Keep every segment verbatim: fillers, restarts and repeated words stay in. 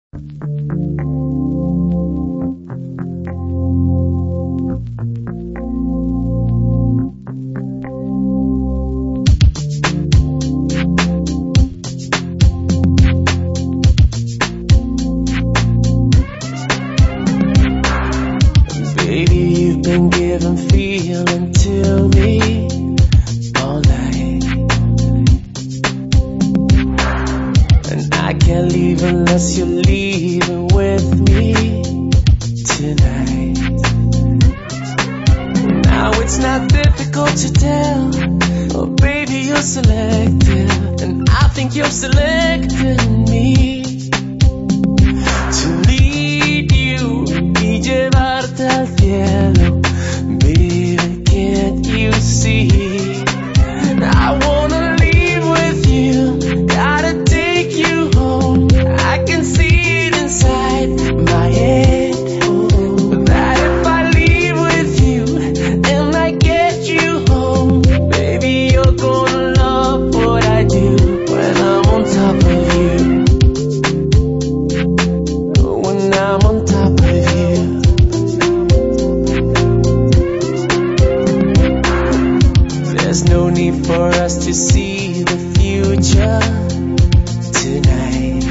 Baby, you've been giving feeling to me all night, and I can't leave unless you're leaving with me tonight. Now it's not difficult to tell, oh baby, you're selective, and I think you're selecting me to lead you y llevarte al cielo. Baby, can't you see? I wanna leave with you, gotta take you home. I can see it inside my head, that if I leave with you and I get you home, baby, you're gonna love what I do when I'm on top of you. When I'm on top of you. There's no need for us to see the future tonight.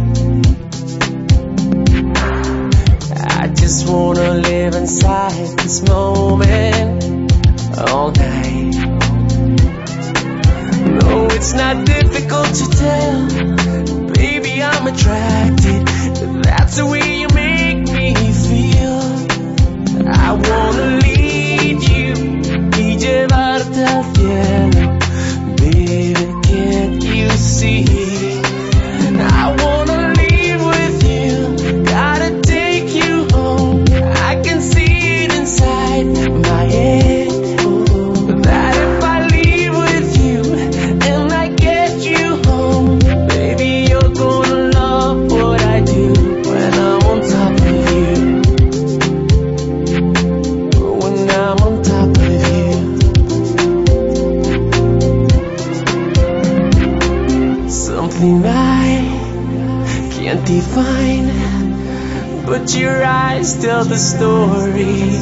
I just wanna live inside this moment all night. No, it's not difficult to tell, baby, I'm attracted. That's the way you make me feel. I wanna lead you y llevarte al cielo. Baby, can't you see? I wanna leave with you, gotta take you home. I can see it inside my head, that if I leave with you and I get you home, baby, you're gonna love what I do when I'm on top of you. When I'm on top of you. Something I can't define, but your eyes tell the story.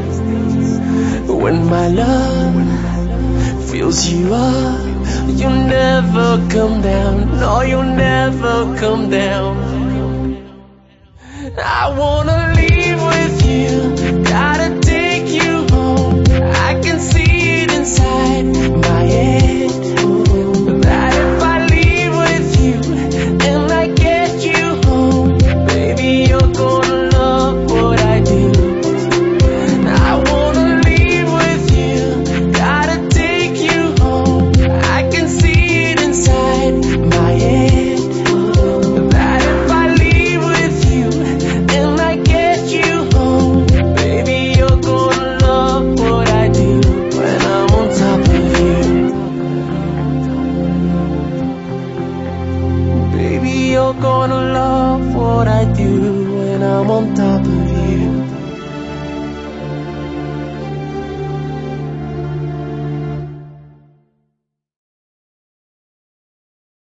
When my love fills you up, you'll never come down. No, you'll never come down. I wanna leave with you, gotta take you home. I can see it inside my head, that if I leave with you and I get you home, baby, you're gonna love what I do. I wanna leave with you, gotta take you home. I can see it inside my head, that if I leave with you and I get you home, baby, you're gonna love what I do when I'm on top of you. Baby, you're gonna love what I do when I'm on top of you.